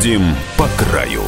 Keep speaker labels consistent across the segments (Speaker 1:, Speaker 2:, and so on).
Speaker 1: Ходим по краю.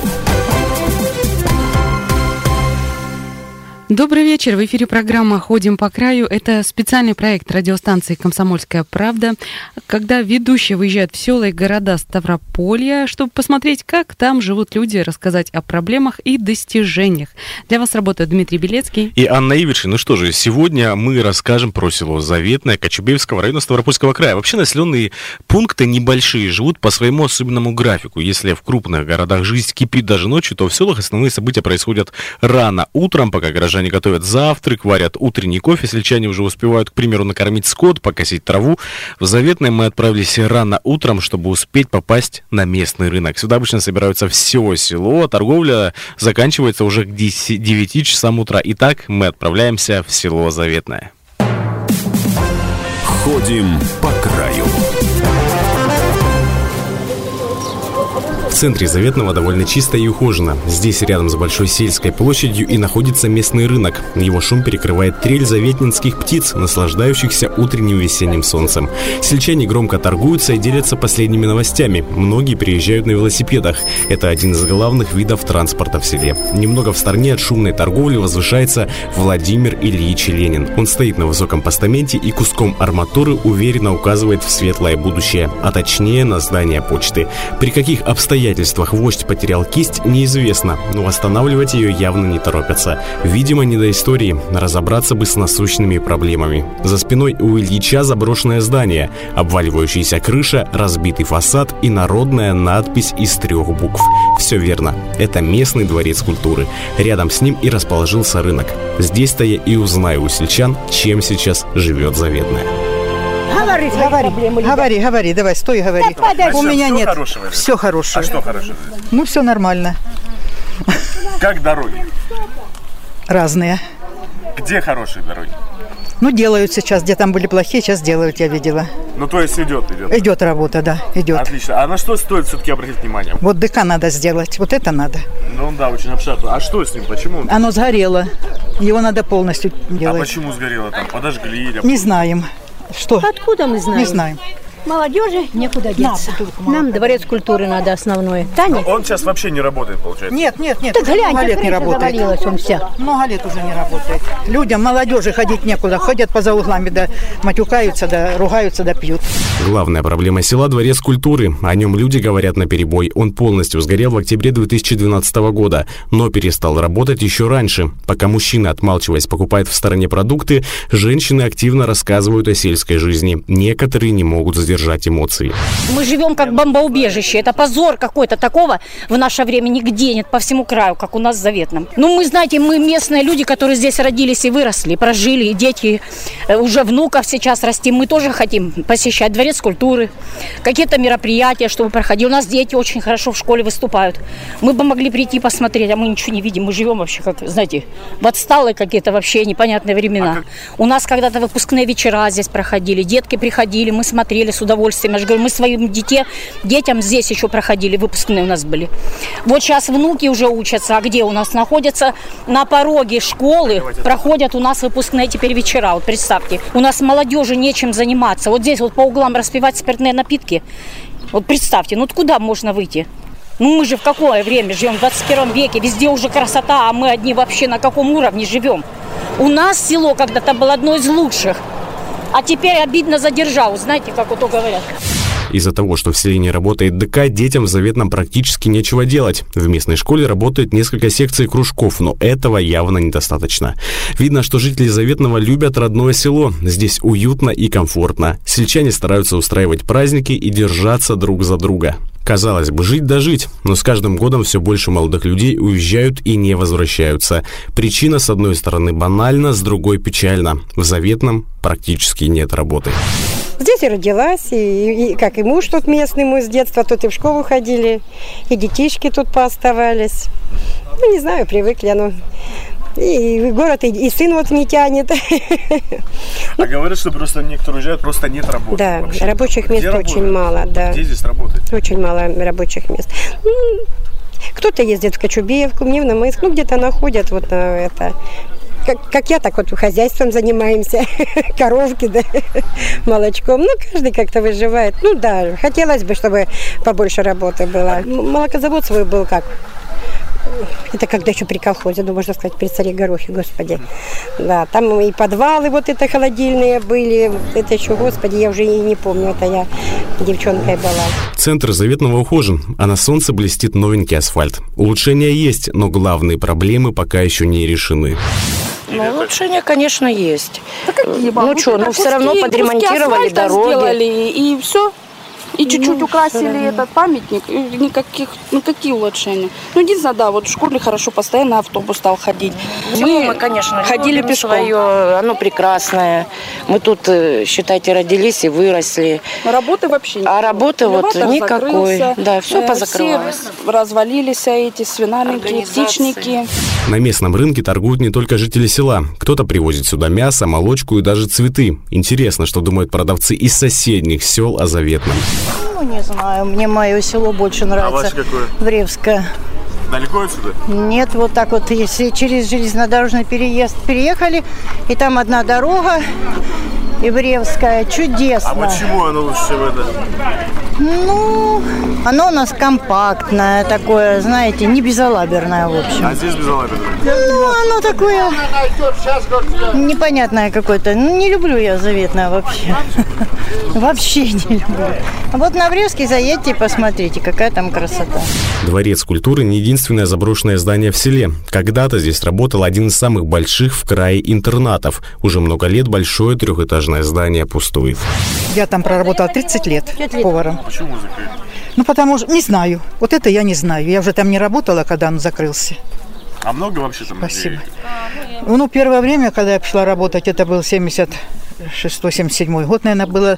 Speaker 2: Добрый вечер. В эфире программа «Ходим по краю». Это специальный проект радиостанции «Комсомольская правда», когда ведущие выезжают в села и города Ставрополья, чтобы посмотреть, как там живут люди, рассказать о проблемах и достижениях. Для вас работают Дмитрий Белецкий
Speaker 3: и Анна Ивершин. Ну что же, сегодня мы расскажем про село Заветное Кочубеевского района Ставропольского края. Вообще населенные пункты небольшие, живут по своему особенному графику. Если в крупных городах жизнь кипит даже ночью, то в селах основные события происходят рано утром, пока горожане готовят завтрак, варят утренний кофе, сельчане уже успевают, к примеру, накормить скот, покосить траву. В Заветное мы отправились рано утром, чтобы успеть попасть на местный рынок. Сюда обычно собираются все село, а торговля заканчивается уже к 9 часам утра. Итак, мы отправляемся в село Заветное.
Speaker 1: Ходим по краю.
Speaker 3: В центре Заветного довольно чисто и ухоженно. Здесь, рядом с большой сельской площадью, и находится местный рынок. Его шум перекрывает трель заветнинских птиц, наслаждающихся утренним весенним солнцем. Сельчане громко торгуются и делятся последними новостями. Многие приезжают на велосипедах. Это один из главных видов транспорта в селе. Немного в стороне от шумной торговли возвышается Владимир Ильич Ленин. Он стоит на высоком постаменте и куском арматуры уверенно указывает в светлое будущее, а точнее на здание почты. При каких обстоятельствах вождь потерял кисть, неизвестно, но восстанавливать ее явно не торопятся. Видимо, не до истории, разобраться бы с насущными проблемами. За спиной у Ильича заброшенное здание, обваливающаяся крыша, разбитый фасад и народная надпись из 3 букв. Все верно, это местный дворец культуры. Рядом с ним и расположился рынок. Здесь-то я и узнаю у сельчан, чем сейчас живет Заветное.
Speaker 4: Говори, давай, стой и говори.
Speaker 5: Да,
Speaker 4: у меня нет.
Speaker 5: Все хорошее.
Speaker 4: А что хорошее? Ну, все нормально.
Speaker 5: Как дороги?
Speaker 4: Разные.
Speaker 5: Где хорошие дороги?
Speaker 4: Ну, делают сейчас, где там были плохие, сейчас делают, я видела.
Speaker 5: Ну, то есть идет.
Speaker 4: Идет работа, да, идет.
Speaker 5: Отлично. А на что стоит все-таки обратить внимание?
Speaker 4: Вот ДК надо сделать, вот это надо.
Speaker 5: Ну да, очень обшатно. А что с ним, почему?
Speaker 4: Оно сгорело, его надо полностью делать.
Speaker 5: А почему сгорело там? Подожгли или...
Speaker 4: Не знаем. Что?
Speaker 6: Откуда мы знаем?
Speaker 4: Не знаем.
Speaker 6: Молодежи некуда деться. Нам дворец культуры надо основное. Таня?
Speaker 5: Он сейчас вообще не работает, получается?
Speaker 4: Нет.
Speaker 6: Так глянь,
Speaker 4: много лет не работает.
Speaker 6: Он вся.
Speaker 4: Много лет уже не работает. Людям, молодежи ходить некуда. Ходят по углами, да матюкаются, да ругаются, да пьют.
Speaker 3: Главная проблема села – дворец культуры. О нем люди говорят наперебой. Он полностью сгорел в октябре 2012 года, но перестал работать еще раньше. Пока мужчины, отмалчиваясь, покупают в стороне продукты, женщины активно рассказывают о сельской жизни. Некоторые не могут сдержать эмоции.
Speaker 6: Мы живем как бомбоубежище. Это позор какой-то. Такого в наше время нигде нет по всему краю, как у нас в Заветном. Ну, мы, знаете, мы местные люди, которые здесь родились и выросли, прожили, и дети, уже внуков сейчас растим. Мы тоже хотим посещать дворец культуры, какие-то мероприятия, чтобы проходить. У нас дети очень хорошо в школе выступают. Мы бы могли прийти посмотреть, а мы ничего не видим. Мы живем вообще, как, знаете, в отсталые какие-то вообще непонятные времена. У нас когда-то выпускные вечера здесь проходили, детки приходили, мы смотрели с удовольствием. Я же говорю, мы своим детям здесь еще проходили, выпускные у нас были. Вот сейчас внуки уже учатся, а где у нас находятся? На пороге школы проходят у нас выпускные теперь вечера. Вот представьте, у нас молодежи нечем заниматься. Вот здесь вот по углам распивать спиртные напитки. Вот представьте, ну куда можно выйти? Ну мы же в какое время живем? В 21 веке, везде уже красота, а мы одни вообще на каком уровне живем? У нас село когда-то было одно из лучших. А теперь обидно за державу, знаете, как вот то говорят.
Speaker 3: Из-за того, что в селе не работает ДК, детям в Заветном практически нечего делать. В местной школе работает несколько секций кружков, но этого явно недостаточно. Видно, что жители Заветного любят родное село. Здесь уютно и комфортно. Сельчане стараются устраивать праздники и держаться друг за друга. Казалось бы, жить да жить, но с каждым годом все больше молодых людей уезжают и не возвращаются. Причина, с одной стороны, банальна, с другой печальна. В Заветном практически нет работы.
Speaker 7: Здесь и родилась, и как и муж тут местный, мы с детства тут и в школу ходили, и детишки тут пооставались. Ну, не знаю, привыкли, оно... И город, и сын вот не тянет.
Speaker 5: А говорят, что просто некоторые уезжают, просто нет работы.
Speaker 7: Да,
Speaker 5: вообще.
Speaker 7: рабочих мест очень мало. Да.
Speaker 5: Где здесь работает?
Speaker 7: Очень мало рабочих мест. Кто-то ездит в Кочубеевку, в Невномыск, ну где-то находят вот на это. как я, так вот хозяйством занимаемся, коровки, да, молочком. Ну, каждый как-то выживает. Ну да, хотелось бы, чтобы побольше работы было. Молокозавод свой был как? Это когда еще при колхозе, ну, можно сказать, при царе Горохе, господи. Да, там и подвалы вот это холодильные были. Это еще, господи, я уже и не помню, это я девчонкой была.
Speaker 3: Центр Заветного ухожен, а на солнце блестит новенький асфальт. Улучшения есть, но главные проблемы пока еще не решены.
Speaker 8: Ну, улучшения, конечно, есть.
Speaker 6: Да какие,
Speaker 8: ну что, ну все равно подремонтировали дороги.
Speaker 6: Сделали, и все. И чуть-чуть украсили этот памятник, и никаких, ну какие улучшения? Ну, не знаю, да, вот в школе хорошо, постоянно автобус стал ходить.
Speaker 8: Мы, конечно, ходили пешком. Свое, оно прекрасное. Мы тут, считайте, родились и выросли.
Speaker 6: Работы вообще нет.
Speaker 8: А работы вот никакой.
Speaker 6: Закрылся.
Speaker 8: Да, все позакрывалось.
Speaker 6: Все развалились эти свинарники, птичники.
Speaker 3: На местном рынке торгуют не только жители села. Кто-то привозит сюда мясо, молочку и даже цветы. Интересно, что думают продавцы из соседних сел о Заветном.
Speaker 9: Ну, не знаю, мне мое село больше нравится.
Speaker 5: А ваше какое?
Speaker 9: Вревское.
Speaker 5: Далеко отсюда?
Speaker 9: Нет, вот так вот, если через железнодорожный переезд переехали, и там одна дорога, и Вревская, чудесно.
Speaker 5: А почему оно лучше, чем это?
Speaker 9: Ну, оно у нас компактное такое, знаете, не безалаберное, в общем.
Speaker 5: А здесь безалаберное?
Speaker 9: Ну, оно такое непонятное какое-то. Ну, не люблю я Заветное вообще. Вообще не люблю. А вот на Вревский заедьте и посмотрите, какая там красота.
Speaker 3: Дворец культуры не единственное заброшенное здание в селе. Когда-то здесь работал один из самых больших в крае интернатов. Уже много лет большое трехэтажное здание пустует.
Speaker 4: Я там проработала 30 лет поваром.
Speaker 5: Почему закрыли?
Speaker 4: Ну, потому что, не знаю, вот это я не знаю. Я уже там не работала, когда он закрылся.
Speaker 5: А много вообще там людей?
Speaker 4: Спасибо. Ну, первое время, когда я пришла работать, это был 76-77 год, наверное, было,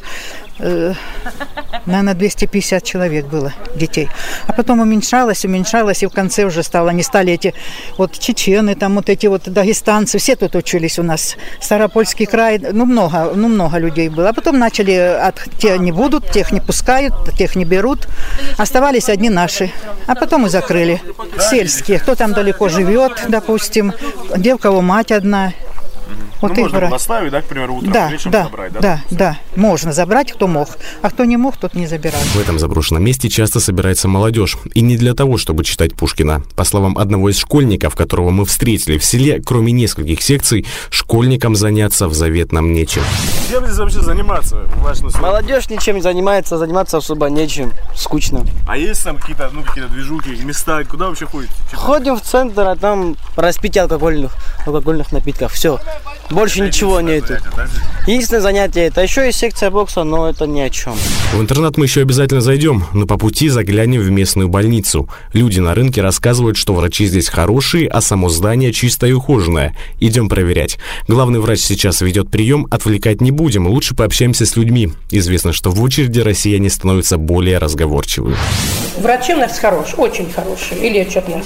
Speaker 4: наверное, 250 человек было детей. А потом уменьшалось, и в конце уже стало, они стали эти вот чечены, там вот эти вот дагестанцы, все тут учились у нас. Старопольский край, много людей было. А потом начали, те не будут, тех не пускают, тех не берут. Оставались одни наши. А потом и закрыли. Сельские, кто там далеко живет, допустим, где у кого мать одна. Вот
Speaker 5: можно было оставить, да, к примеру, утром, вечером забрать, да?
Speaker 4: Да, можно забрать, кто мог. А кто не мог, тот не забирал.
Speaker 3: В этом заброшенном месте часто собирается молодежь. И не для того, чтобы читать Пушкина. По словам одного из школьников, которого мы встретили в селе, кроме нескольких секций, школьникам заняться в Заветном нечем.
Speaker 5: Чем здесь вообще заниматься?
Speaker 10: Молодежь ничем не занимается особо нечем. Скучно.
Speaker 5: А есть там какие-то движухи, места, куда вообще ходите?
Speaker 10: Ходим в центр, а там распитие алкогольных напитков. Все. Больше ничего нету. Единственное занятие это. Еще есть секция бокса, но это ни о чем.
Speaker 3: В интернат мы еще обязательно зайдем, но по пути заглянем в местную больницу. Люди на рынке рассказывают, что врачи здесь хорошие, а само здание чистое и ухоженное. Идем проверять. Главный врач сейчас ведет прием, отвлекать не будем, лучше пообщаемся с людьми. Известно, что в очереди россияне становятся более разговорчивыми.
Speaker 11: Врачи у нас хорошие, очень хорошие, и лечат нас.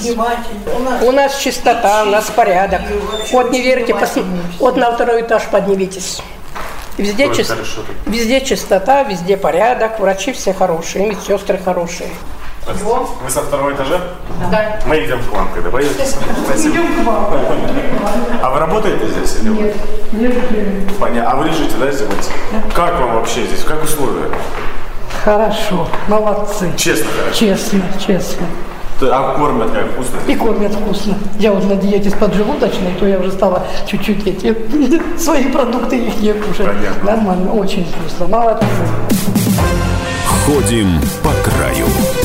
Speaker 11: У нас чистота, у нас порядок. Вот не верите, вот на второй этаж поднимитесь. Везде чистота, везде порядок, врачи все хорошие, медсестры хорошие.
Speaker 5: Вы со второго этажа?
Speaker 11: Да.
Speaker 5: Мы идем к вам, когда поедете. Спасибо.
Speaker 11: Идем к вам.
Speaker 5: А вы работаете здесь?
Speaker 11: Нет.
Speaker 5: Понятно. А вы лежите, да, здесь? Да. Как вам вообще здесь? Как условия?
Speaker 11: Хорошо, молодцы.
Speaker 5: Честно, хорошо?
Speaker 11: Честно.
Speaker 5: А кормят как вкусно?
Speaker 11: И кормят вкусно. Я вот на диете с поджелудочной, то я уже стала чуть-чуть свои продукты их не кушать. Понятно. Нормально, очень вкусно. Молодцы.
Speaker 1: Ходим по краю.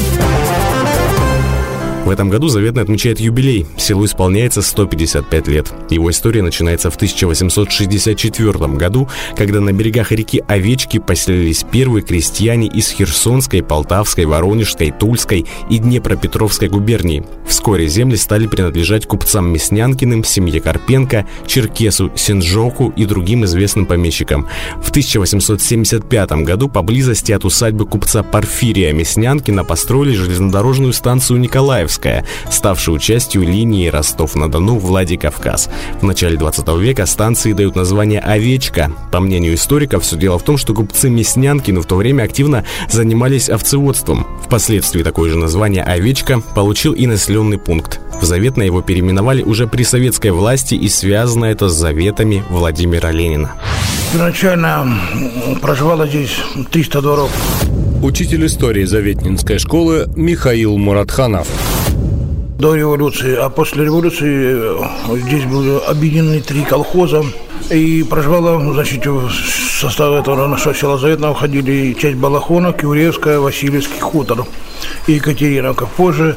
Speaker 3: В этом году Заветный отмечает юбилей. Селу исполняется 155 лет. Его история начинается в 1864 году, когда на берегах реки Овечки поселились первые крестьяне из Херсонской, Полтавской, Воронежской, Тульской и Днепропетровской губерний. Вскоре земли стали принадлежать купцам Мяснянкиным, семье Карпенко, Черкесу, Синжоку и другим известным помещикам. В 1875 году поблизости от усадьбы купца Порфирия Мяснянкина построили железнодорожную станцию Николаевская. Михайловская, ставшую частью линии Ростов-на-Дону, Владикавказ. В начале 20 века станции дают название «Овечка». По мнению историков, все дело в том, что купцы Мяснянкины в то время активно занимались овцеводством. Впоследствии такое же название «Овечка» получил и населенный пункт. В Заветное его переименовали уже при советской власти, и связано это с заветами Владимира Ленина.
Speaker 12: Изначально проживало здесь 300 дворов.
Speaker 13: Учитель истории Заветнинской школы Михаил Муратханов.
Speaker 12: До революции, а после революции здесь были объединены 3 колхоза. И проживало, значит, в состав этого нашего села Заветного входили часть Балахона, Кюревская, Васильевский хутор и Екатериновка. Позже,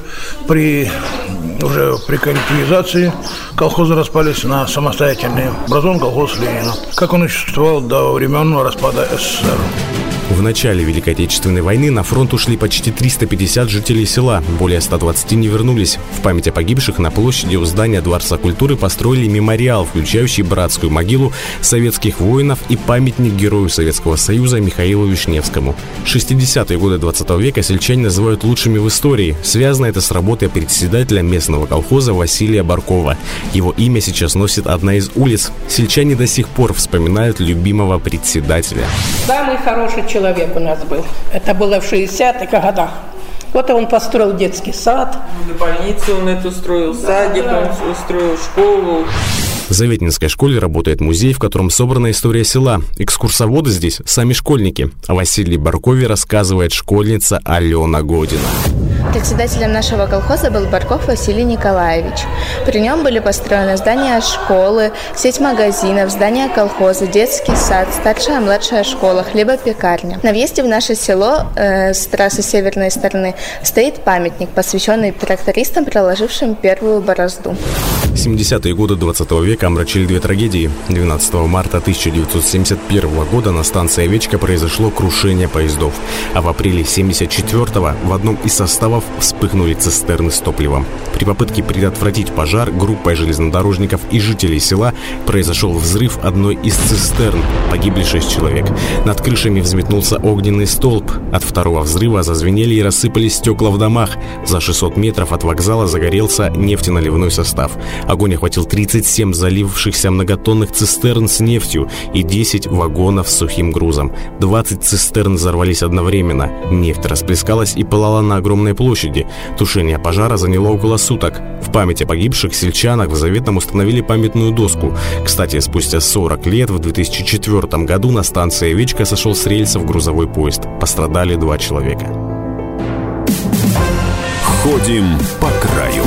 Speaker 12: уже при коллективизации, колхозы распались на самостоятельные. Образован колхоз Ленина, как он и существовал до времен распада СССР.
Speaker 3: В начале Великой Отечественной войны на фронт ушли почти 350 жителей села, более 120 не вернулись. В память о погибших на площади у здания Дворца культуры построили мемориал, включающий братскую могилу советских воинов и памятник герою Советского Союза Михаилу Вишневскому. 60-е годы 20 века сельчане называют лучшими в истории. Связано это с работой председателя местного колхоза Василия Баркова. Его имя сейчас носит одна из улиц. Сельчане до сих пор вспоминают любимого председателя.
Speaker 11: Самый хороший человек у нас был. Это было в 60-х годах. Вот он построил детский сад.
Speaker 14: Больницу он эту строил, садик он устроил, школу.
Speaker 3: В Заветнинской школе работает музей, в котором собрана история села. Экскурсоводы здесь сами школьники. О Василии Баркове рассказывает школьница Алена Година.
Speaker 15: Председателем нашего колхоза был Барков Василий Николаевич. При нем были построены здания школы, сеть магазинов, здания колхоза, детский сад, старшая и младшая школа, хлебопекарня. На въезде в наше село с трассы северной стороны стоит памятник, посвященный трактористам, проложившим первую борозду.
Speaker 3: 70-е годы 20 века омрачили 2 трагедии. 12 марта 1971 года на станции «Овечка» произошло крушение поездов. А в апреле 1974-го в одном из составов вспыхнули цистерны с топливом. При попытке предотвратить пожар группой железнодорожников и жителей села произошел взрыв одной из цистерн. Погибли 6 человек. Над крышами взметнулся огненный столб. От второго взрыва зазвенели и рассыпались стекла в домах. За 600 метров от вокзала загорелся нефтеналивной состав. Огонь охватил 37 залившихся многотонных цистерн с нефтью и 10 вагонов с сухим грузом. 20 цистерн взорвались одновременно. Нефть расплескалась и пылала на огромной площади. Тушение пожара заняло около суток. В память о погибших сельчанах в Заветном установили памятную доску. Кстати, спустя 40 лет, в 2004 году, на станции «Овечка» сошел с рельсов грузовой поезд. Пострадали 2 человека.
Speaker 1: Ходим по краю.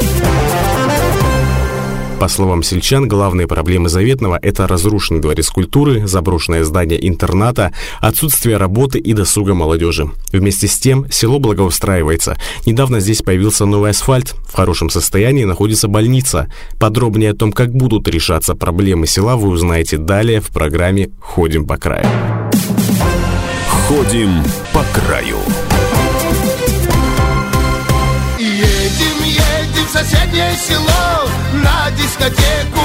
Speaker 3: По словам сельчан, главные проблемы Заветного – это разрушенный дворец культуры, заброшенное здание интерната, отсутствие работы и досуга молодежи. Вместе с тем, село благоустраивается. Недавно здесь появился новый асфальт. В хорошем состоянии находится больница. Подробнее о том, как будут решаться проблемы села, вы узнаете далее в программе «Ходим по краю».
Speaker 1: Ходим по краю.
Speaker 16: Едем в соседнее село на дискотеку.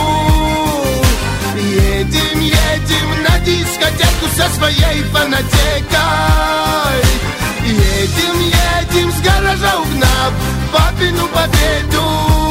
Speaker 16: Едем на дискотеку со своей фанатекой. Едем с гаража угнав папину победу.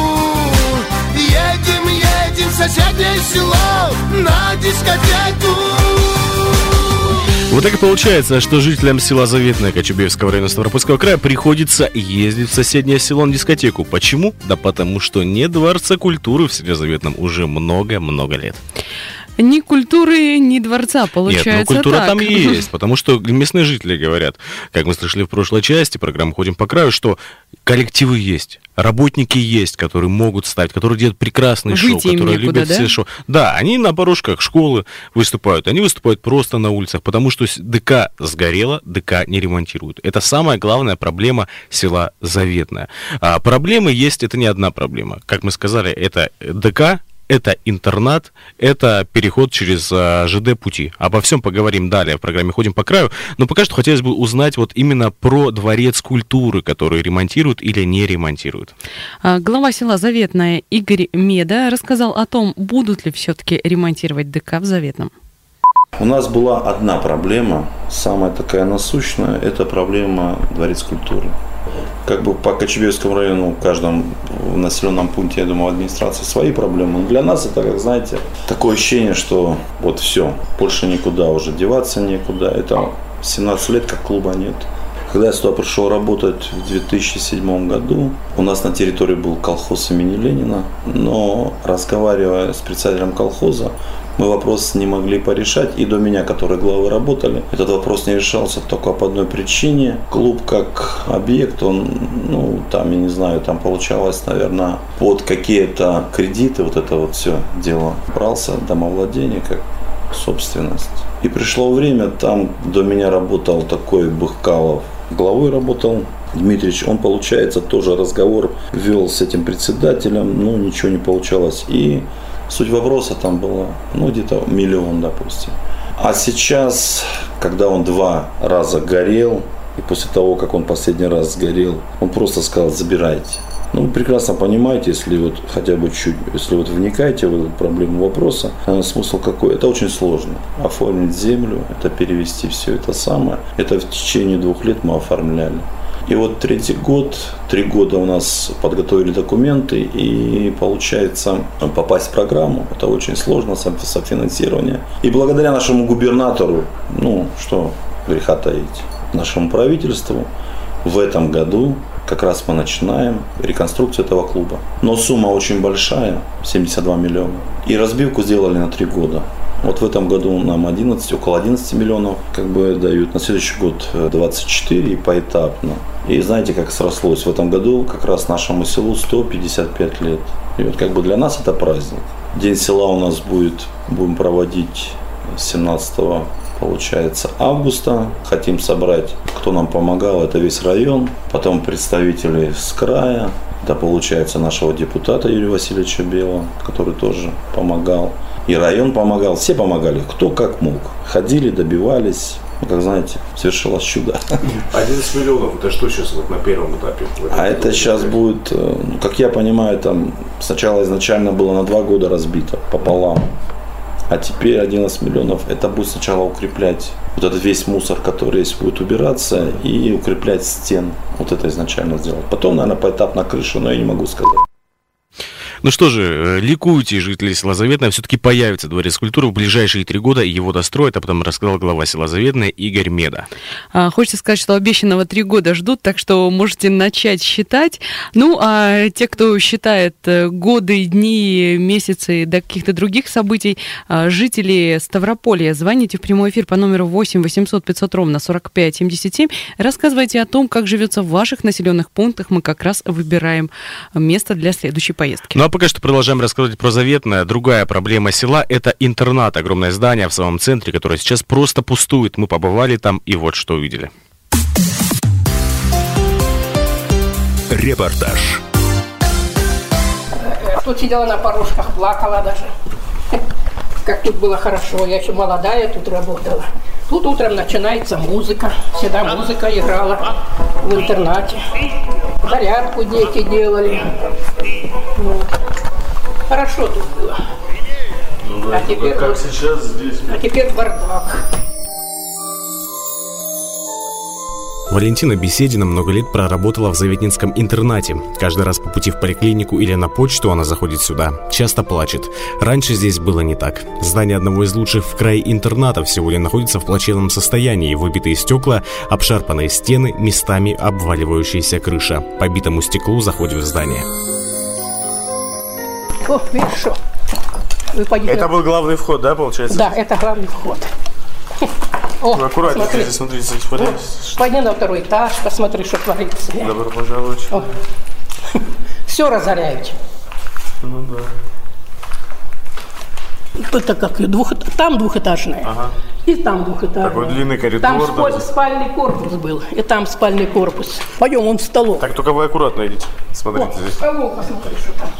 Speaker 16: Едем в соседнее село на дискотеку.
Speaker 3: Вот так и получается, что жителям села Заветное Кочубеевского района Ставропольского края приходится ездить в соседнее село на дискотеку. Почему? Да потому что нет Дворца культуры в селе Заветном уже много-много лет.
Speaker 2: Ни культуры, ни дворца, получается.
Speaker 3: Нет, ну культура
Speaker 2: так.
Speaker 3: там есть, потому что местные жители говорят, как мы слышали в прошлой части программы «Ходим по краю», что коллективы есть, работники есть, которые могут ставить, которые делают прекрасные шоу, которые любят все шоу. Да, они на порожках школы выступают, они выступают просто на улицах, потому что ДК сгорело, ДК не ремонтируют. Это самая главная проблема села Заветное. А проблемы есть, это не одна проблема. Как мы сказали, это ДК, это интернат, это переход через ЖД пути. Обо всем поговорим далее в программе «Ходим по краю». Но пока что хотелось бы узнать вот именно про Дворец культуры, который ремонтируют или не ремонтируют.
Speaker 2: Глава села Заветное Игорь Меда рассказал о том, будут ли все-таки ремонтировать ДК в Заветном.
Speaker 17: У нас была одна проблема, самая такая насущная, это проблема Дворец культуры. как бы по Кочубеевскому району, в каждом населенном пункте, я думаю, администрации свои проблемы. Но для нас это, как знаете, такое ощущение, что вот все, больше никуда уже деваться некуда. Это 17 лет, как клуба нет. Когда я сюда пришел работать в 2007 году, у нас на территории был колхоз имени Ленина, но разговаривая с председателем колхоза, мы вопрос не могли порешать. И до меня, которые главы работали, этот вопрос не решался только по одной причине. Клуб как объект, он, там, я не знаю, там получалось, наверное, под какие-то кредиты, вот это вот все дело брался, домовладение как собственность. И пришло время, там до меня работал такой Быхкалов, главой работал Дмитриевич, он, получается, тоже разговор вел с этим председателем, но ничего не получалось. И суть вопроса там была, где-то 1 миллион, допустим. А сейчас, когда он 2 раза горел, и после того, как он последний раз сгорел, он просто сказал: забирайте. Вы прекрасно понимаете, если вот хотя бы чуть, если вот вникаете в эту проблему вопроса, смысл какой? Это очень сложно. Оформить землю, это перевести все это самое. Это в течение 2 лет мы оформляли. И вот 3-й год, 3 года у нас подготовили документы, и получается попасть в программу. Это очень сложно, софинансирование. И благодаря нашему губернатору, что греха таить, нашему правительству, в этом году как раз мы начинаем реконструкцию этого клуба. Но сумма очень большая, 72 миллиона. И разбивку сделали на 3 года. Вот в этом году нам около 11 миллионов дают. На следующий год 24 и поэтапно. И знаете, как срослось? В этом году как раз нашему селу 155 лет. И вот для нас это праздник. День села у нас будем проводить 17 получается, августа. Хотим собрать, кто нам помогал, это весь район. Потом представители с края. Это получается нашего депутата Юрия Васильевича Белого, который тоже помогал. И район помогал, все помогали, кто как мог. Ходили, добивались. Как знаете, совершилось чудо.
Speaker 5: 11 миллионов, это что сейчас на первом этапе?
Speaker 17: А это сейчас будет, как я понимаю, там сначала изначально было на 2 года разбито пополам. А теперь 11 миллионов, это будет сначала укреплять вот этот весь мусор, который есть, будет убираться, и укреплять стены. Вот это изначально сделать. Потом, наверное, поэтапно крышу, но я не могу сказать.
Speaker 3: Ну что же, ликуйте, жители села Заветное, все-таки появится дворец культуры в ближайшие 3 года, его достроят, а потом рассказал глава села Заветное Игорь Меда. Хочется сказать, что обещанного 3 года ждут, так что можете начать считать. А те, кто считает годы, дни, месяцы до каких-то других событий, жители Ставрополья, звоните в прямой эфир по номеру 8 800 500 ровно 45 77, рассказывайте о том, как живется в ваших населенных пунктах, мы как раз выбираем место для следующей поездки. Пока что продолжаем рассказывать про Заветное. Другая проблема села – это интернат. Огромное здание в самом центре, которое сейчас просто пустует. Мы побывали там и вот что увидели.
Speaker 1: Репортаж.
Speaker 11: Тут сидела на порожках, плакала даже. Как тут было хорошо. Я еще молодая тут работала. Тут утром начинается музыка. Всегда музыка играла в интернате. Зарядку дети делали. Хорошо тут было. А теперь,
Speaker 5: как сейчас здесь.
Speaker 11: А теперь бардак.
Speaker 3: Валентина Беседина много лет проработала в Заветнинском интернате. Каждый раз по пути в поликлинику или на почту она заходит сюда. Часто плачет. Раньше здесь было не так. Здание одного из лучших в крае интернатов сегодня находится в плачевном состоянии. Выбитые стекла, обшарпанные стены, местами обваливающаяся крыша. По битому стеклу заходим в здание.
Speaker 11: О, видишь, что?
Speaker 5: Это был главный вход, да, получается?
Speaker 11: Да, это главный вход. О,
Speaker 5: аккуратнее, смотрите.
Speaker 11: Пойди на 2-й этаж, посмотри, что творится.
Speaker 5: Добро пожаловать.
Speaker 11: Все разоряют.
Speaker 5: Ну да.
Speaker 11: Это как там 2-этажная, и там 2-этажная.
Speaker 5: Такой длинный коридор.
Speaker 11: Там спальный корпус был, и там спальный корпус. Пойдем, он в столовую.
Speaker 5: Так, только вы аккуратно идите. Смотрите здесь.
Speaker 11: Посмотри, что там.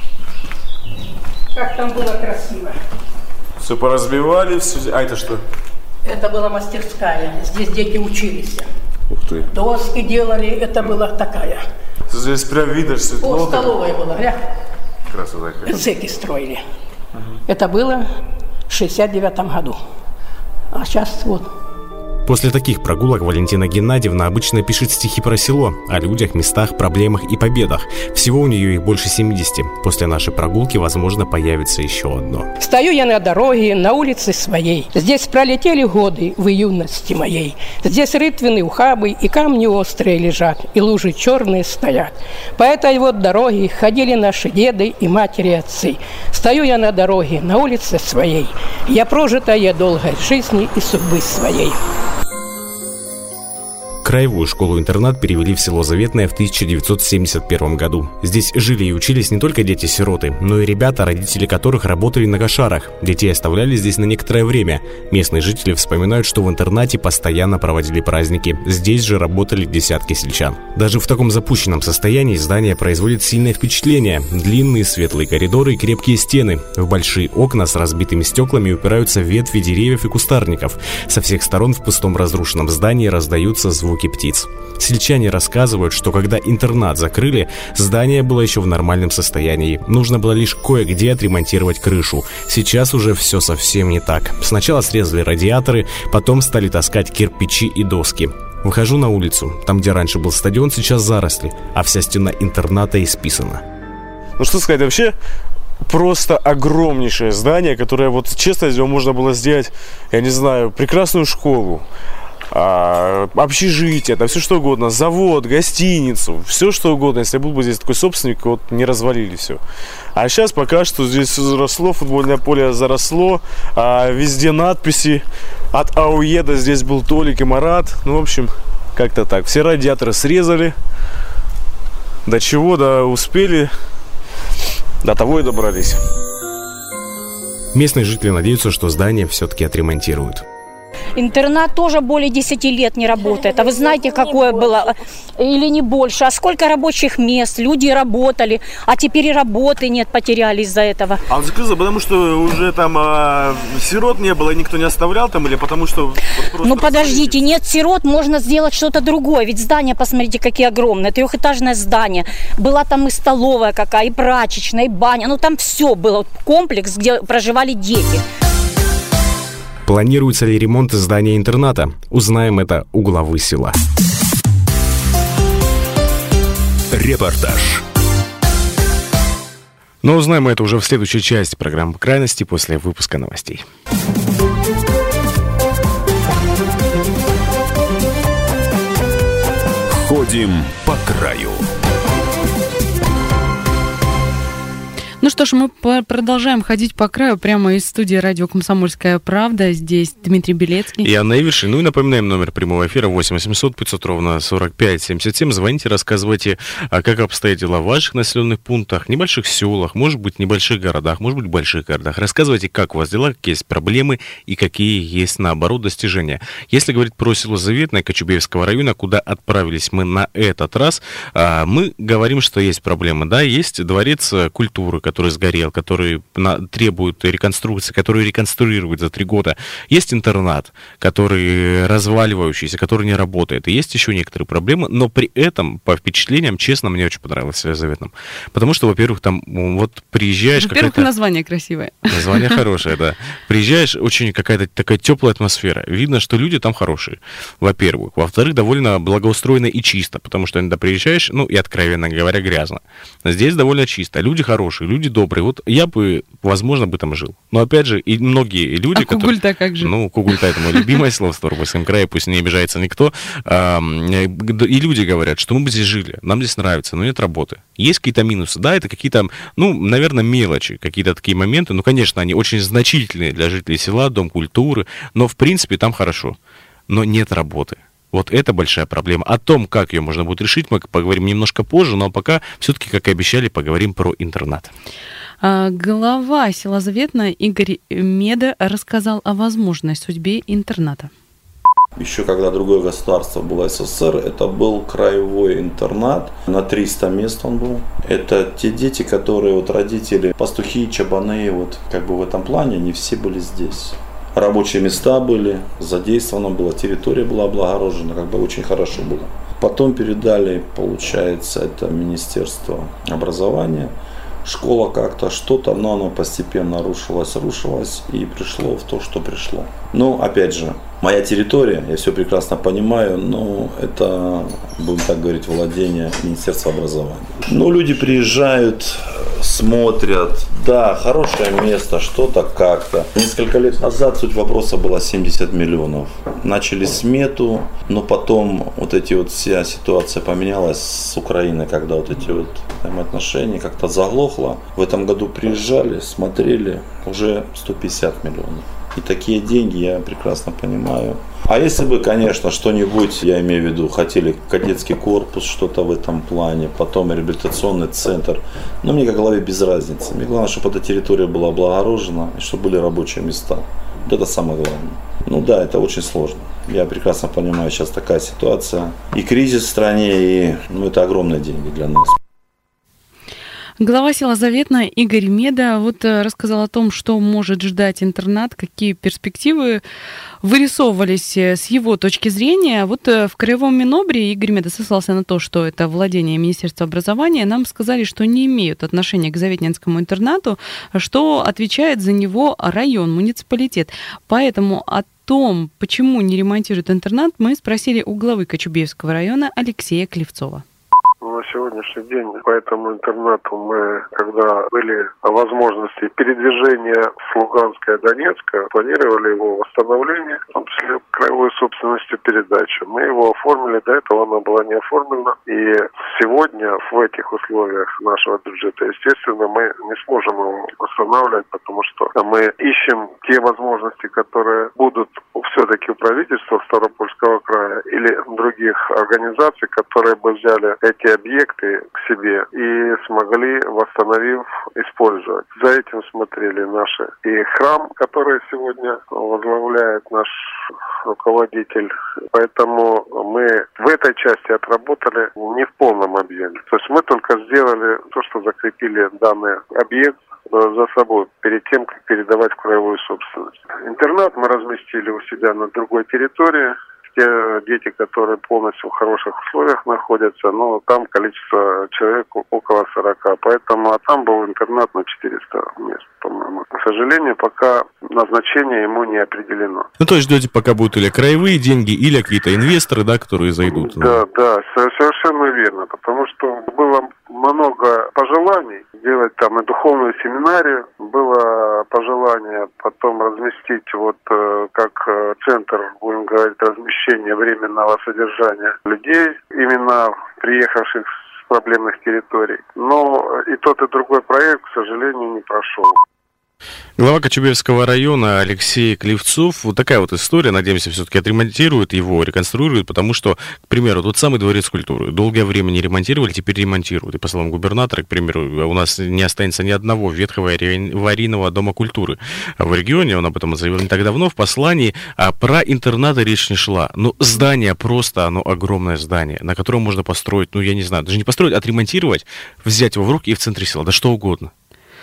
Speaker 11: Как там было красиво.
Speaker 5: Все поразбивали, все. А это что?
Speaker 11: Это была мастерская. Здесь дети учились.
Speaker 5: Ух ты.
Speaker 11: Доски делали, это была такая.
Speaker 5: Здесь прям видно, что светло.
Speaker 11: Столовая была,
Speaker 5: Красота.
Speaker 11: Зэки строили. Это было в 69 году. А сейчас вот.
Speaker 3: После таких прогулок Валентина Геннадьевна обычно пишет стихи про село, о людях, местах, проблемах и победах. Всего у нее их больше 70. После нашей прогулки, возможно, появится еще одно.
Speaker 11: Стою я на дороге, на улице своей. Здесь пролетели годы в юности моей. Здесь рытвины, ухабы и камни острые лежат, и лужи черные стоят. По этой вот дороге ходили наши деды и матери и отцы. Стою я на дороге, на улице своей. Я прожитая долгой жизни и судьбы своей.
Speaker 3: Краевую школу-интернат перевели в село Заветное в 1971 году. Здесь жили и учились не только дети-сироты, но и ребята, родители которых работали на кошарах. Детей оставляли здесь на некоторое время. Местные жители вспоминают, что в интернате постоянно проводили праздники. Здесь же работали десятки сельчан. Даже в таком запущенном состоянии здание производит сильное впечатление. Длинные светлые коридоры и крепкие стены. В большие окна с разбитыми стеклами упираются ветви деревьев и кустарников. Со всех сторон в пустом разрушенном здании раздаются звуки птиц. Сельчане рассказывают, что когда интернат закрыли, здание было еще в нормальном состоянии. Нужно было лишь кое-где отремонтировать крышу. Сейчас уже все совсем не так. Сначала срезали радиаторы, потом стали таскать кирпичи и доски. Выхожу на улицу. Там, где раньше был стадион, сейчас заросли, а вся стена интерната исписана.
Speaker 5: Ну что сказать, вообще просто огромнейшее здание, которое, вот честно, из него можно было сделать, я не знаю, прекрасную школу, общежитие, там все что угодно, завод, гостиницу, все что угодно, если был бы здесь такой собственник, вот не развалили все. А сейчас пока что здесь все заросло, футбольное поле заросло, везде надписи, от АУЕ здесь был Толик и Марат, ну в общем, как-то так. Все радиаторы срезали, до чего, да успели, до того и добрались.
Speaker 3: Местные жители надеются, что здание все-таки отремонтируют.
Speaker 6: Интернат тоже более 10 лет не работает. А вы знаете, какое было, или не больше. А сколько рабочих мест, люди работали, а теперь и работы нет, потеряли из-за этого.
Speaker 5: А он закрылся, потому что уже там сирот не было, и никто не оставлял там, или потому что... Вот
Speaker 6: ну подождите, нет сирот, можно сделать что-то другое. Ведь здания, посмотрите, какие огромные. Трехэтажное здание. Была там и столовая какая, и прачечная, и баня. Ну там все было. Комплекс, где проживали дети.
Speaker 3: Планируется ли ремонт здания интерната? Узнаем это у главы села.
Speaker 1: Репортаж.
Speaker 3: Но узнаем это уже в следующей части программы «Крайности» после выпуска новостей.
Speaker 1: Ходим по краю.
Speaker 2: Ну что ж, мы продолжаем ходить по краю прямо из студии радио «Комсомольская правда». Здесь Дмитрий Белецкий.
Speaker 3: И Анна Эвиши. Ну и напоминаем номер прямого эфира 8 800 500 ровно 45 77. Звоните, рассказывайте, как обстоят дела в ваших населенных пунктах, небольших селах, может быть, небольших городах, может быть, больших городах. Рассказывайте, как у вас дела, какие есть проблемы и какие есть, наоборот, достижения. Если говорить про село Заветное Кочубеевского района, куда отправились мы на этот раз, мы говорим, что есть проблемы. Да, есть дворец культуры, который сгорел, который требует реконструкции, который реконструируют за 3 года. Есть интернат, который разваливающийся, который не работает. И есть еще некоторые проблемы, но при этом, по впечатлениям, честно, мне очень понравилось в Заветном. Потому что, во-первых, там вот приезжаешь...
Speaker 2: Во-первых, название красивое.
Speaker 3: Название хорошее, да. Приезжаешь, очень какая-то такая теплая атмосфера. Видно, что люди там хорошие, во-первых. Во-вторых, довольно благоустроено и чисто, потому что иногда приезжаешь, ну и, откровенно говоря, грязно. Здесь довольно чисто. Люди хорошие, люди добрые. Вот я бы, возможно, бы там жил. Но, опять же, и многие люди,
Speaker 2: Кугульта как же?
Speaker 3: Ну, Кугульта — это мое любимое слово в Ставропольском крае, пусть не обижается никто. И люди говорят, что мы бы здесь жили, нам здесь нравится, но нет работы. Есть какие-то минусы, да, это какие-то, ну, наверное, мелочи, какие-то такие моменты. Ну, конечно, они очень значительные для жителей села, дом культуры, но, в принципе, там хорошо. Но нет работы. Вот это большая проблема. О том, как ее можно будет решить, мы поговорим немножко позже, но пока все-таки, как и обещали, поговорим про интернат.
Speaker 2: Глава села Заветное Игорь Меда рассказал о возможной судьбе интерната.
Speaker 17: Еще когда другое государство было СССР, это был краевой интернат. На 300 мест он был. Это те дети, которые вот родители, пастухи, чабаны, вот как бы в этом плане, они все были здесь. Рабочие места были, задействовано было, территория была облагорожена, как бы очень хорошо было. Потом передали, получается, это Министерство образования. Школа как-то что-то, но оно постепенно рушилось и пришло в то, что пришло. Но опять же, моя территория, я все прекрасно понимаю, но это, будем так говорить, владение Министерства образования. Ну, люди приезжают, смотрят, да, хорошее место, что-то как-то. Несколько лет назад суть вопроса была 70 миллионов. Начали смету, но потом вся ситуация поменялась с Украиной, когда эти отношения как-то заглохло. В этом году приезжали, смотрели, уже 150 миллионов. И такие деньги я прекрасно понимаю. А если бы, конечно, что-нибудь, я имею в виду, хотели кадетский корпус, что-то в этом плане, потом реабилитационный центр, но мне, как голове, без разницы. Мне главное, чтобы эта территория была облагорожена и чтобы были рабочие места. Вот это самое главное. Ну да, это очень сложно. Я прекрасно понимаю, сейчас такая ситуация. И кризис в стране, и это огромные деньги для нас.
Speaker 2: Глава села Заветное Игорь Меда рассказал о том, что может ждать интернат, какие перспективы вырисовывались с его точки зрения. В Краевом Минобре Игорь Меда сослался на то, что это владение Министерства образования. Нам сказали, что не имеют отношения к Заветненскому интернату, что отвечает за него район, муниципалитет. Поэтому о том, почему не ремонтируют интернат, мы спросили у главы Кочубеевского района Алексея Клевцова.
Speaker 18: На сегодняшний день по этому интернату мы, когда были возможности передвижения с Луганска и Донецка, планировали его восстановление, в том числе краевой собственностью передачи. Мы его оформили, до этого она была не оформлена. И сегодня в этих условиях нашего бюджета, естественно, мы не сможем его восстанавливать, потому что мы ищем те возможности, которые будут все-таки у правительства Ставропольского края или других организаций, которые бы взяли эти объекты к себе и смогли, восстановив, использовать. За этим смотрели наши и храм, который сегодня возглавляет наш руководитель. Поэтому мы в этой части отработали не в полном объеме. То есть мы только сделали то, что закрепили данный объект за собой, перед тем, как передавать в краевую собственность. Интернат мы разместили у себя на другой территории. Те дети, которые полностью в хороших условиях находятся, там количество человек около 40. Поэтому, там был интернат на 400 мест, по-моему. К сожалению, пока назначение ему не определено.
Speaker 3: То есть ждете, пока будут или краевые деньги, или какие-то инвесторы, которые зайдут?
Speaker 18: Да, совершенно верно. Потому что было много пожеланий сделать там и духовную семинарию. Было пожелание потом разместить как центр, будем говорить, размещения временного содержания людей, именно приехавших с проблемных территорий. Но и тот, и другой проект, к сожалению, не прошел.
Speaker 3: Глава Кочубеевского района Алексей Клевцов. Такая история. Надеемся, все-таки отремонтируют его, реконструируют, потому что, к примеру, тот самый дворец культуры долгое время не ремонтировали, теперь ремонтируют. И по словам губернатора, к примеру, у нас не останется ни одного ветхого аварийного дома культуры в регионе. Он об этом заявил не так давно в послании. А про интернаты речь не шла. Здание просто, оно огромное здание, на котором можно построить, я не знаю, даже не построить, отремонтировать, взять его в руки и в центре села, да что угодно.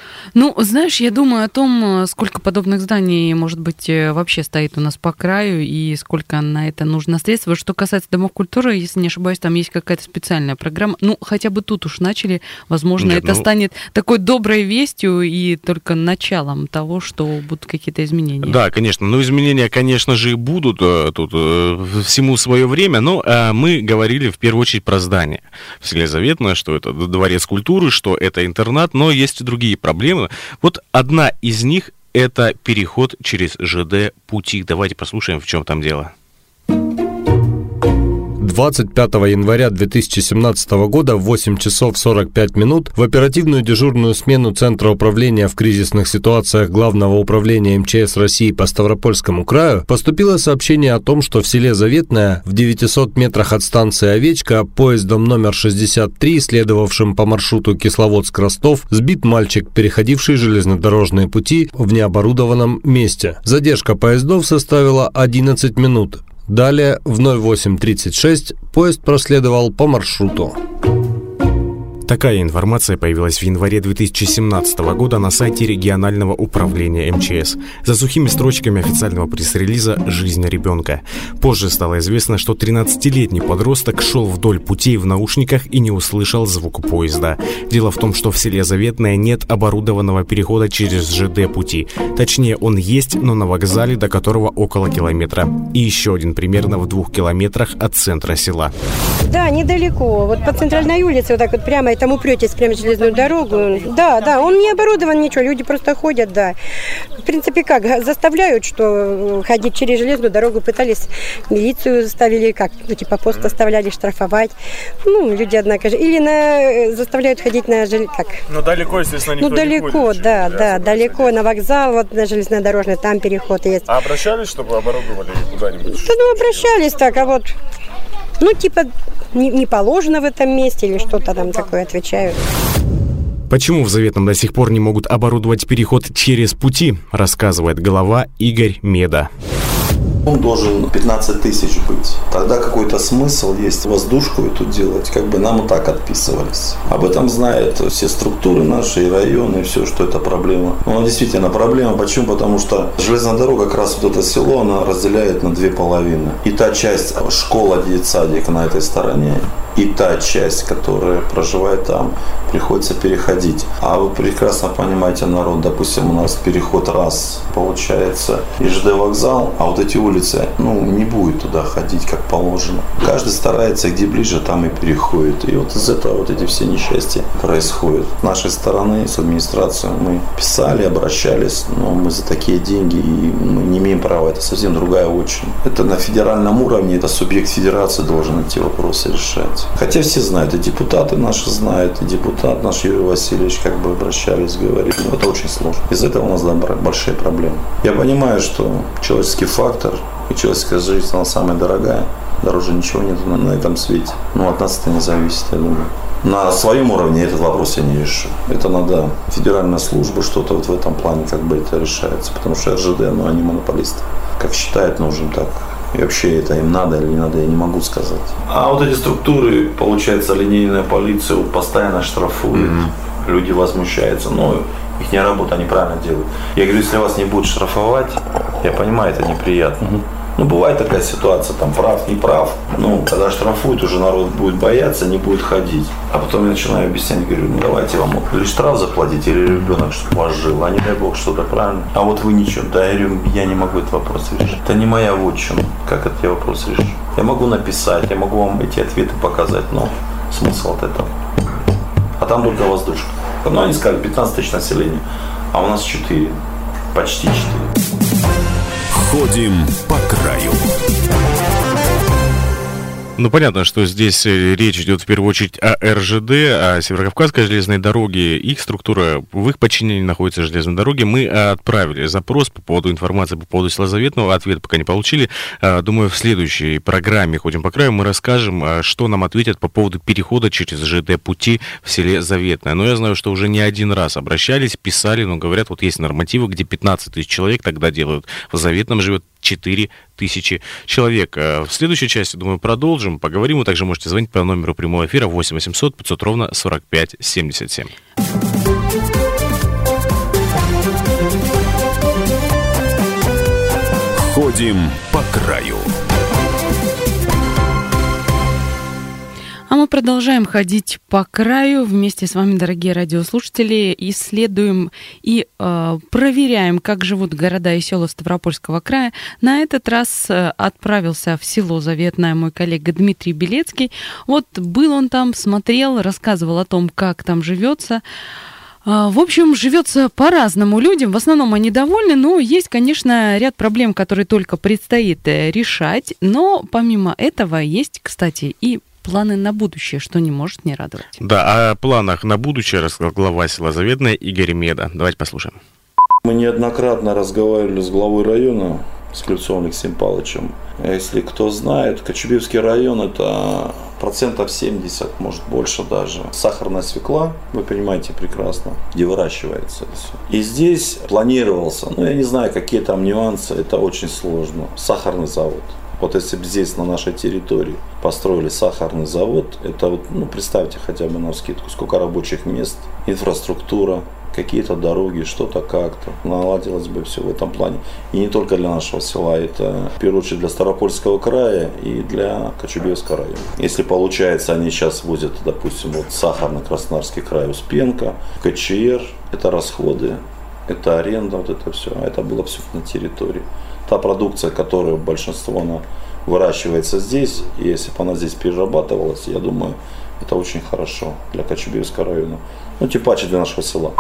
Speaker 2: Знаешь, я думаю о том, сколько подобных зданий, может быть, вообще стоит у нас по краю, и сколько на это нужно средств. Что касается домов культуры, если не ошибаюсь, там есть какая-то специальная программа. Хотя бы тут уж начали, возможно, это станет такой доброй вестью и только началом того, что будут какие-то изменения.
Speaker 3: Да, конечно. Изменения, конечно же, будут тут всему свое время, но мы говорили в первую очередь про здание в селе Заветное, что это дворец культуры, что это интернат, но есть и другие проблемы. Одна из них – это переход через ЖД пути. Давайте послушаем, в чем там дело.
Speaker 13: 25 января 2017 года в 8 часов 45 минут в оперативную дежурную смену Центра управления в кризисных ситуациях Главного управления МЧС России по Ставропольскому краю поступило сообщение о том, что в селе Заветное в 900 метрах от станции Овечка поездом номер 63, следовавшим по маршруту Кисловодск-Ростов, сбит мальчик, переходивший железнодорожные пути в необорудованном месте. Задержка поездов составила 11 минут. Далее в 08:36 поезд проследовал по маршруту.
Speaker 3: Такая информация появилась в январе 2017 года на сайте регионального управления МЧС. За сухими строчками официального пресс-релиза «Жизнь ребенка». Позже стало известно, что 13-летний подросток шел вдоль путей в наушниках и не услышал звук поезда. Дело в том, что в селе Заветное нет оборудованного перехода через ЖД-пути. Точнее, он есть, но на вокзале, до которого около километра. И еще один примерно в 2 километрах от центра села.
Speaker 7: Да, недалеко. Вот по центральной улице, вот так вот прямо, и там упретесь прямо в железную дорогу. Да, он не оборудован ничего, люди просто ходят, да. В принципе, как, заставляют, что ходить через железную дорогу, пытались милицию ставили, как, типа пост оставляли, штрафовать. Люди, однако же. Или заставляют ходить на как?
Speaker 5: Далеко, естественно, никто
Speaker 7: далеко,
Speaker 5: не ходит.
Speaker 7: Да, далеко, на вокзал, вот на железнодорожный, там переход есть.
Speaker 5: А обращались, чтобы оборудовали куда-нибудь?
Speaker 7: Да, обращались так, а вот, типа, не положено в этом месте или что-то там такое, отвечают.
Speaker 3: Почему в Заветном до сих пор не могут оборудовать переход через пути, рассказывает глава Игорь Меда.
Speaker 17: Он должен 15 тысяч быть. Тогда какой-то смысл есть воздушку эту делать, как бы нам и так отписывались. Об этом знают все структуры наши, и районы, и все, что это проблема. Но действительно проблема. Почему? Потому что железная дорога, как раз вот это село, она разделяет на 2 половины. И та часть школа, детсадик на этой стороне, и та часть, которая проживает там, приходится переходить. А вы прекрасно понимаете, народ, допустим, у нас переход раз получается и ЖД вокзал, а вот эти улицы, не будет туда ходить как положено. Каждый старается, где ближе, там и переходит. И вот из этого вот эти все несчастья происходят. С нашей стороны, с администрацией, мы писали, обращались, но мы за такие деньги, и мы не имеем права. Это совсем другая очередь. Это на федеральном уровне, это субъект федерации должен эти вопросы решать. Хотя все знают, и депутаты наши знают, и депутат наш Юрий Васильевич обращались, говорит, это очень сложно. Из-за этого у нас большие проблемы. Я понимаю, что человеческий фактор и человеческая жизнь, она самая дорогая, дороже ничего нет на этом свете. Но от нас это не зависит, я думаю. На своем уровне этот вопрос я не решу. Это надо федеральная служба, что-то вот в этом плане это решается, потому что РЖД, они монополисты. Как считают нужным, так. И вообще это им надо или не надо, я не могу сказать. А вот эти структуры, получается, линейная полиция постоянно штрафует. Люди возмущаются, их работа они правильно делают. Я говорю, если вас не будут штрафовать, я понимаю, это неприятно. Бывает такая ситуация, там прав, не прав. Когда штрафуют, уже народ будет бояться, не будет ходить. А потом я начинаю объяснять, говорю, давайте вам или штраф заплатить, или ребенок, чтобы у вас жил. А не дай бог что-то, правильно? А вот вы ничего. Да, я говорю, я не могу этот вопрос решить. Это не моя вотчина, как этот вопрос решить. Я могу написать, я могу вам эти ответы показать, но смысл от этого. А там только воздушка. Они сказали 15 тысяч населения, а у нас 4, почти 4.
Speaker 1: Ходим по краю.
Speaker 3: Понятно, что здесь речь идет в первую очередь о РЖД, о Северокавказской железной дороге. Их структура, в их подчинении находится железная дорога. Мы отправили запрос по поводу информации по поводу села Заветного. Ответ пока не получили. Думаю, в следующей программе «Ходим по краю» мы расскажем, что нам ответят по поводу перехода через ЖД-пути в селе Заветное. Но я знаю, что уже не один раз обращались, писали, но говорят, вот есть нормативы, где 15 тысяч человек тогда делают. В Заветном живет 4 тысячи человек. В следующей части, думаю, продолжим, поговорим. Вы также можете звонить по номеру прямого эфира 8 800 500 ровно 45 77.
Speaker 1: Ходим по краю.
Speaker 2: А мы продолжаем ходить по краю вместе с вами, дорогие радиослушатели, исследуем и проверяем, как живут города и села Ставропольского края. На этот раз отправился в село Заветное мой коллега Дмитрий Белецкий. Вот был он там, смотрел, рассказывал о том, как там живется. В общем, живется по-разному людям. В основном они довольны, но есть, конечно, ряд проблем, которые только предстоит решать. Но помимо этого есть, кстати, и планы на будущее, что не может не радовать.
Speaker 3: Да, о планах на будущее рассказал глава села Заветное Игорь Меда. Давайте послушаем.
Speaker 17: Мы неоднократно разговаривали с главой района, с Клевцовым Алексеем Павловичем. Если кто знает, Кочубеевский район – это 70%, может больше даже. Сахарная свекла, вы понимаете прекрасно, где выращивается это все. И здесь планировался, я не знаю, какие там нюансы, это очень сложно, сахарный завод. Вот если бы здесь, на нашей территории, построили сахарный завод, это вот, представьте хотя бы навскидку, сколько рабочих мест, инфраструктура, какие-то дороги, что-то как-то. Наладилось бы все в этом плане. И не только для нашего села, это в первую очередь для Ставропольского края и для Кочубеевского района. Если получается, они сейчас возят, допустим, вот сахар на Краснодарский край, Успенка, КЧР, это расходы, это аренда, вот это все. А это было все на территории. Та продукция, которая большинство она выращивается здесь, и если бы она здесь перерабатывалась, я думаю, это очень хорошо для Кочубеевского района. Тем паче для нашего села.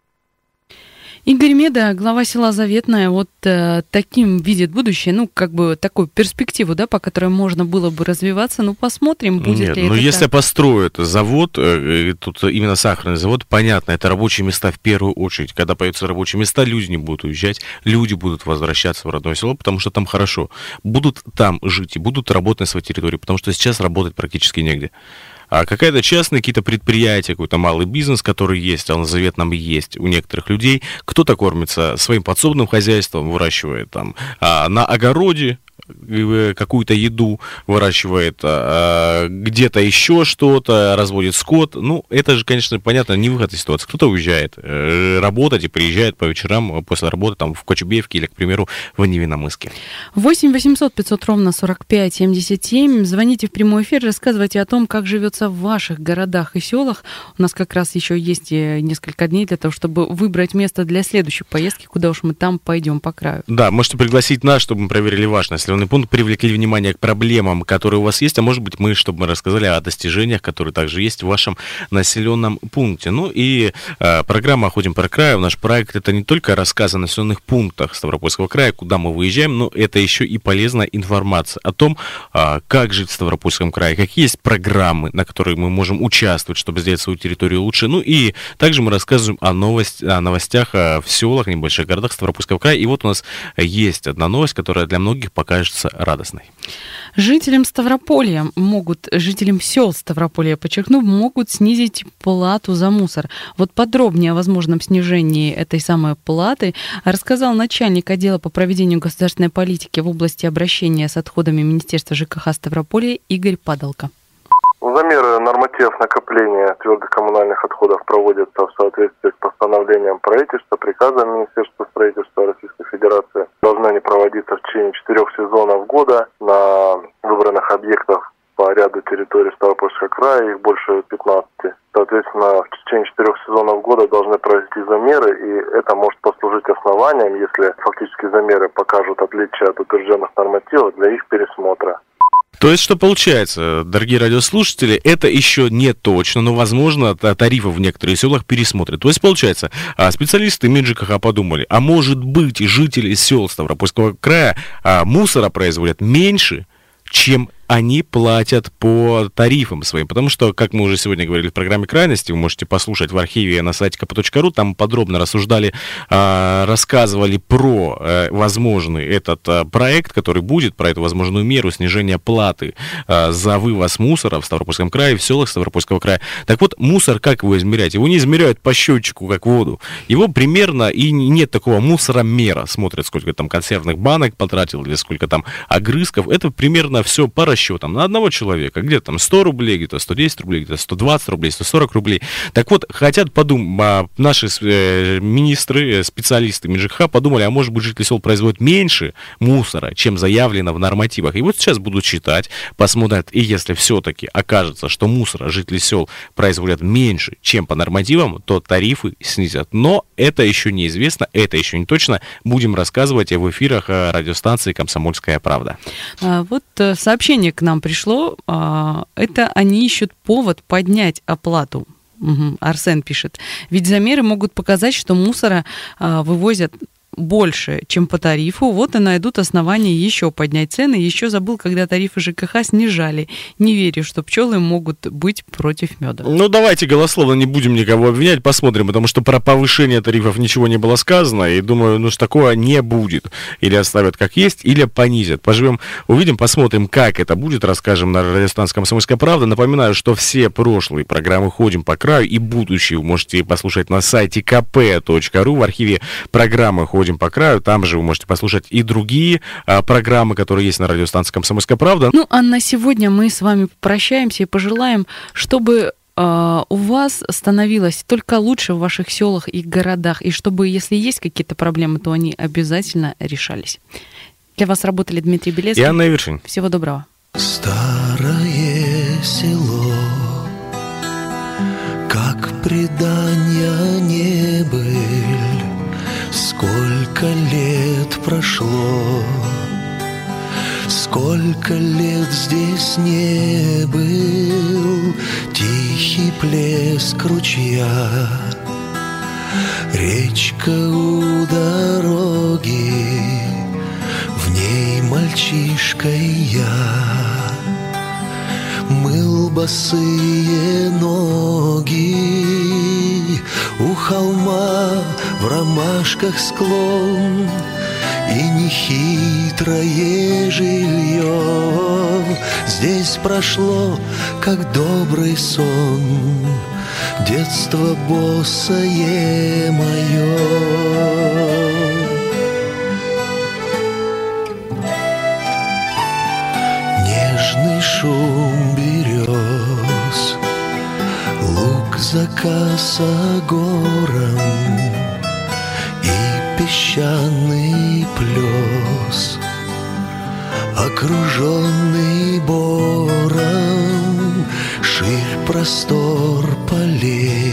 Speaker 2: Игорь Меда, глава села Заветное, вот таким видит будущее, такую перспективу, по которой можно было бы развиваться, посмотрим, будет ли это
Speaker 19: если
Speaker 2: так.
Speaker 19: построят завод, тут именно сахарный завод, понятно, это рабочие места в первую очередь. Когда появятся рабочие места, люди не будут уезжать, люди будут возвращаться в родное село, потому что там хорошо. Будут там жить и будут работать на своей территории, потому что сейчас работать практически негде. А какая-то частная, какие-то предприятия, какой-то малый бизнес, который есть, а он на Заветном есть у некоторых людей. Кто-то кормится своим подсобным хозяйством, выращивает там на огороде какую-то еду, выращивает где-то еще что-то, разводит скот. Это же, конечно, понятно, не выход из ситуации. Кто-то уезжает работать и приезжает по вечерам после работы там в Кочубеевке или, к примеру, в Невинномысске.
Speaker 2: 8 800 500 ровно 45 77. Звоните в прямой эфир, рассказывайте о том, как живется в ваших городах и селах. У нас как раз еще есть несколько дней для того, чтобы выбрать место для следующей поездки, куда уж мы там пойдем по краю.
Speaker 19: Да, можете пригласить нас, чтобы мы проверили ваш населенный пункт, привлекли внимание к проблемам, которые у вас есть, а может быть чтобы мы рассказали о достижениях, которые также есть в вашем населенном пункте. Программа «Ходим по краю», наш проект, это не только рассказ о населенных пунктах Ставропольского края, куда мы выезжаем, но это еще и полезная информация о том, как жить в Ставропольском крае, какие есть программы, на которые мы можем участвовать, чтобы сделать свою территорию лучше. И также мы рассказываем о новостях в селах, небольших городах Ставропольского края. И вот у нас есть одна новость, которая для многих покажется радостной.
Speaker 2: Жителям сел Ставрополья, подчеркну, могут снизить плату за мусор. Вот подробнее о возможном снижении этой самой платы рассказал начальник отдела по проведению государственной политики в области обращения с отходами Министерства ЖКХ Ставрополья Игорь Падалко.
Speaker 18: Замеры нормативов накопления твердых коммунальных отходов проводятся в соответствии с постановлением правительства, приказом Министерства строительства Российской Федерации. Должны они проводиться в течение 4 сезонов года на выбранных объектах по ряду территорий Ставропольского края, их больше 15. Соответственно, в течение 4 сезонов года должны провести замеры, и это может послужить основанием, если фактически замеры покажут отличия от утвержденных нормативов, для их пересмотра.
Speaker 19: То есть, что получается, дорогие радиослушатели, это еще не точно, но, возможно, тарифы в некоторых селах пересмотрят. То есть, получается, специалисты МинЖКХ подумали, а может быть, жители сел Ставропольского края мусора производят меньше, чем они платят по тарифам своим. Потому что, как мы уже сегодня говорили в программе «Крайности», вы можете послушать в архиве на сайте kp.ru, там подробно рассуждали, рассказывали про возможный этот проект, который будет, про эту возможную меру снижения платы за вывоз мусора в Ставропольском крае, в селах Ставропольского края. Так вот, мусор, как его измерять? Его не измеряют по счетчику, как воду. Его примерно, и нет такого мусоромера. Смотрят, сколько там консервных банок потратил, или сколько там огрызков. Это примерно все по расчетам на одного человека. Где-то там 100 рублей, где-то 110 рублей, где-то 120 рублей, 140 рублей. Так вот, хотят подумать, наши министры, специалисты МинЖКХ подумали, а может быть, жители сел производят меньше мусора, чем заявлено в нормативах. И вот сейчас будут считать, посмотрят, и если все-таки окажется, что мусора жители сел производят меньше, чем по нормативам, то тарифы снизят. Но это еще неизвестно, это еще не точно. Будем рассказывать в эфирах радиостанции «Комсомольская правда».
Speaker 2: Вот сообщение к нам пришло. Это они ищут повод поднять оплату. Арсен пишет. Ведь замеры могут показать, что мусора вывозят больше, чем по тарифу, вот и найдут основания еще поднять цены. Еще забыл, когда тарифы ЖКХ снижали. Не верю, что пчелы могут быть против меда.
Speaker 19: Давайте голословно не будем никого обвинять, посмотрим, потому что про повышение тарифов ничего не было сказано, и думаю, что такого не будет. Или оставят как есть, или понизят. Поживем, увидим, посмотрим, как это будет, расскажем на радиостанции «Комсомольская правда». Напоминаю, что все прошлые программы «Ходим по краю» и будущие вы можете послушать на сайте kp.ru в архиве программы «Ходим «Ходим по краю». Там же вы можете послушать и другие программы, которые есть на радиостанции «Комсомольская правда».
Speaker 2: Ну, а на сегодня мы с вами прощаемся и пожелаем, чтобы у вас становилось только лучше в ваших селах и городах, и чтобы, если есть какие-то проблемы, то они обязательно решались. Для вас работали Дмитрий Белецкий
Speaker 19: и Анна Ивершин.
Speaker 2: Всего доброго.
Speaker 16: Старое село, как предания не быль, сколько лет прошло, сколько лет здесь не был тихий плеск ручья, речка у дороги, в ней мальчишкой я мыл босые ноги у холма в ромашках склон. И нехитрое жилье здесь прошло, как добрый сон, детство босое мое. Нежный шум берез, луг за косогором и песчаный плес, окруженный бором, ширь простор полей,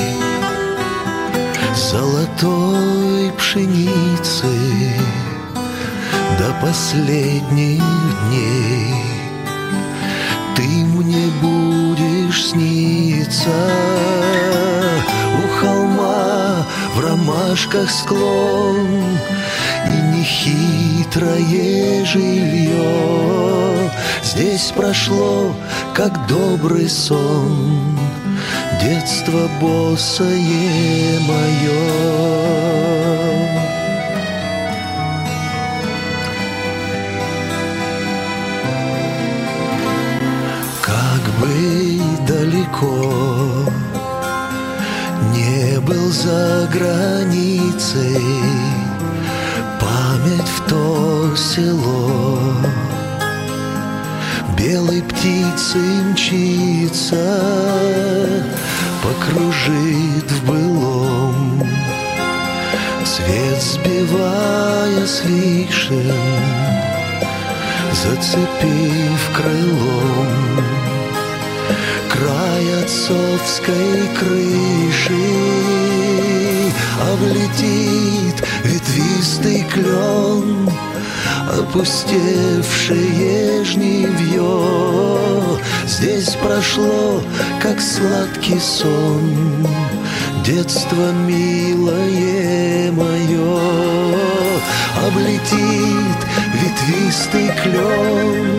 Speaker 16: золотой пшеницы до последних дней. Ты мне будешь сниться у холма в ромашках склон, и нехитрое жилье здесь прошло, как добрый сон, детство босое мое. Как бы далеко не был за границей, память в то село белой птицей мчится, покружит в былом, цвет сбивая с вишен, зацепив крылом край отцовской крыши, облетит ветвистый клен, опустевшее жнивье здесь прошло, как сладкий сон, детство милое мое. Облетит ветвистый клен,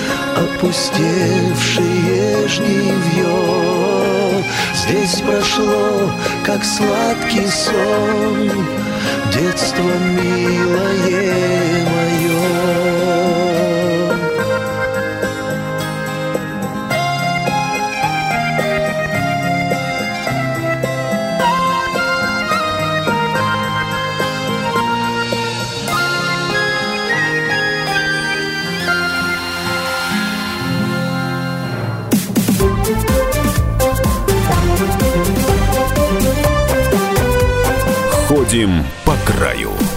Speaker 16: опустевшее жнивье здесь прошло, как сладкий сон, детство милое мое.
Speaker 1: Ходим по краю.